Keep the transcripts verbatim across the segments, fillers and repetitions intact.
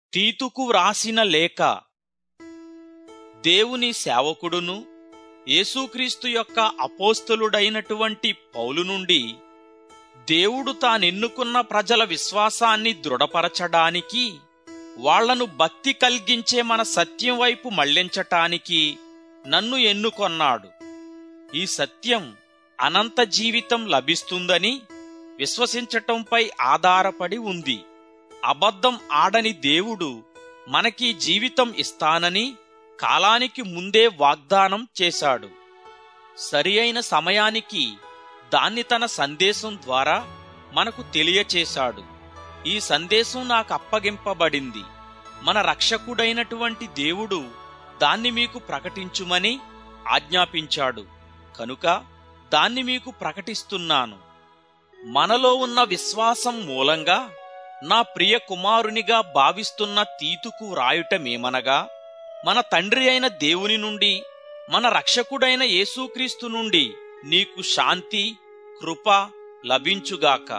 తీతుకు వ్రాసిన లేఖ. దేవుని సేవకుడును యేసుక్రీస్తు యొక్క అపోస్తలుడైనటువంటి పౌలు నుండి, దేవుడు తానెన్నుకున్న ప్రజల విశ్వాసాన్ని దృఢపరచడానికి, వాళ్లను భక్తి కలిగించే మన సత్యం వైపు మళ్లించటానికి నన్ను ఎన్నుకొన్నాడు. ఈ సత్యం అనంత జీవితం లభిస్తుందని విశ్వసించటంపై ఆధారపడి ఉంది. అబద్ధం ఆడని దేవుడు మనకి జీవితం ఇస్తానని కాలానికి ముందే వాగ్దానం చేశాడు. సరి అయిన సమయానికి దాన్ని తన సందేశం ద్వారా మనకు తెలియచేశాడు. ఈ సందేశం నాకు అప్పగింపబడింది. మన రక్షకుడైనటువంటి దేవుడు దాన్ని మీకు ప్రకటించుమని ఆజ్ఞాపించాడు. కనుక దాన్ని మీకు ప్రకటిస్తున్నాను. మనలో ఉన్న విశ్వాసం మూలంగా నా ప్రియ కుమారునిగా భావిస్తున్న తీతుకు వ్రాయుటమేమనగా, మన తండ్రి అయిన దేవుని నుండి, మన రక్షకుడైన యేసుక్రీస్తు నుండి నీకు శాంతి, కృప లభించుగాక.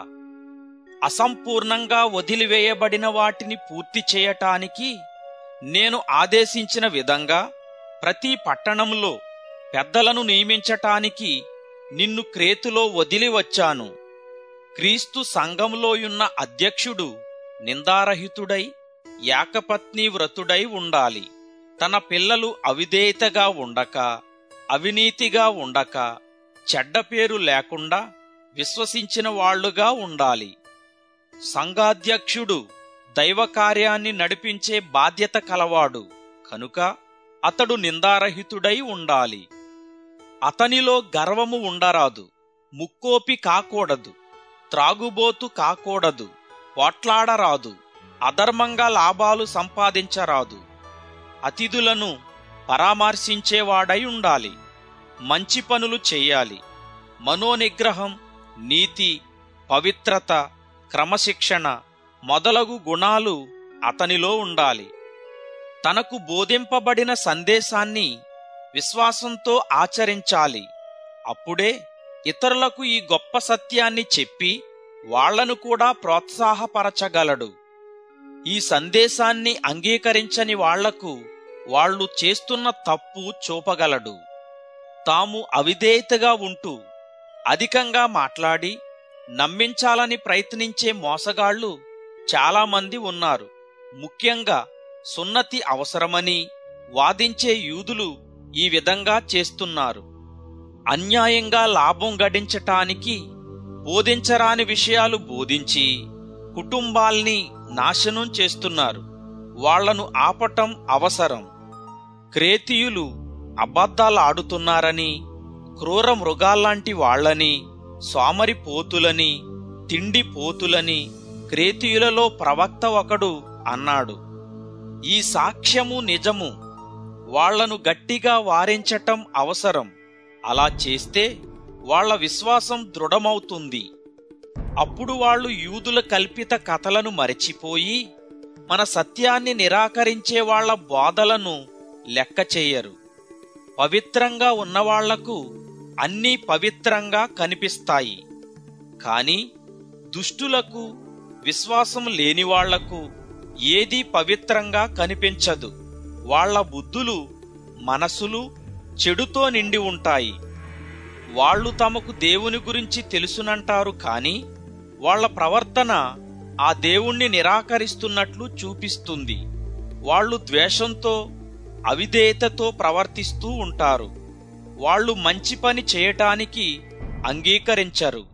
అసంపూర్ణంగా వదిలివేయబడిన వాటిని పూర్తి చేయటానికి నేను ఆదేశించిన విధంగా ప్రతి పట్టణంలో పెద్దలను నియమించటానికి నిన్ను క్రేతులో వదిలి వచ్చాను. క్రీస్తు సంఘంలోయున్న అధ్యక్షుడు నిందారహితుడై ఏకపత్ని వ్రతుడై ఉండాలి. తన పిల్లలు అవిధేయతగా ఉండక, అవినీతిగా ఉండక, చెడ్డ పేరు లేకుండా విశ్వసించిన వాళ్లుగా ఉండాలి. సంఘాధ్యక్షుడు దైవ కార్యాన్ని నడిపించే బాధ్యత కలవాడు కనుక అతడు నిందారహితుడై ఉండాలి. అతనిలో గర్వము ఉండరాదు, ముక్కోపి కాకూడదు, త్రాగుబోతు కాకూడదు, పోట్లాడరాదు, అధర్మంగా లాభాలు సంపాదించరాదు, అతిథులను పరామర్శించేవాడై ఉండాలి, మంచి పనులు చెయ్యాలి. మనోనిగ్రహం, నీతి, పవిత్రత, క్రమశిక్షణ మొదలగు గుణాలు అతనిలో ఉండాలి. తనకు బోధింపబడిన సందేశాన్ని విశ్వాసంతో ఆచరించాలి. అప్పుడే ఇతరులకు ఈ గొప్ప సత్యాన్ని చెప్పి వాళ్లను కూడా ప్రోత్సాహపరచగలడు. ఈ సందేశాన్ని అంగీకరించని వాళ్లకు వాళ్ళు చేస్తున్న తప్పు చూపగలడు. తాము అవిధేయతగా ఉంటూ అధికంగా మాట్లాడి నమ్మించాలని ప్రయత్నించే మోసగాళ్లు చాలామంది ఉన్నారు. ముఖ్యంగా సున్నతి అవసరమని వాదించే యూదులు ఈ విధంగా చేస్తున్నారు. అన్యాయంగా లాభం గడించటానికి బోధించరాని విషయాలు బోధించి కుటుంబాల్ని నాశనం చేస్తున్నారు. వాళ్లను ఆపటం అవసరం. క్రేతీయులు అబద్ధాలాడుతున్నారని, క్రూర మృగాల్లాంటి వాళ్లని, సోమరి పోతులని, తిండి పోతులని క్రేతీయులలో ప్రవక్త ఒకడు అన్నాడు. ఈ సాక్ష్యము నిజము. వాళ్లను గట్టిగా వారించటం అవసరం. అలా చేస్తే వాళ్ల విశ్వాసం దృఢమవుతుంది. అప్పుడు వాళ్ళు యూదుల కల్పిత కథలను మరచిపోయి మన సత్యాన్ని నిరాకరించే వాళ్ల బోధలను లెక్క చెయ్యరు. పవిత్రంగా ఉన్నవాళ్లకు అన్నీ పవిత్రంగా కనిపిస్తాయి. కాని దుష్టులకు, విశ్వాసం లేనివాళ్లకు ఏదీ పవిత్రంగా కనిపించదు. వాళ్ల బుద్ధులు, మనసులు చెడుతో నిండి ఉంటాయి. వాళ్ళు తమకు దేవుని గురించి తెలుసునంటారు, కాని వాళ్ల ప్రవర్తన ఆ దేవుణ్ణి నిరాకరిస్తున్నట్లు చూపిస్తుంది. వాళ్ళు ద్వేషంతో, అవిధేయతతో ప్రవర్తిస్తూ ఉంటారు. వాళ్ళు మంచి పని చేయటానికి అంగీకరించరు.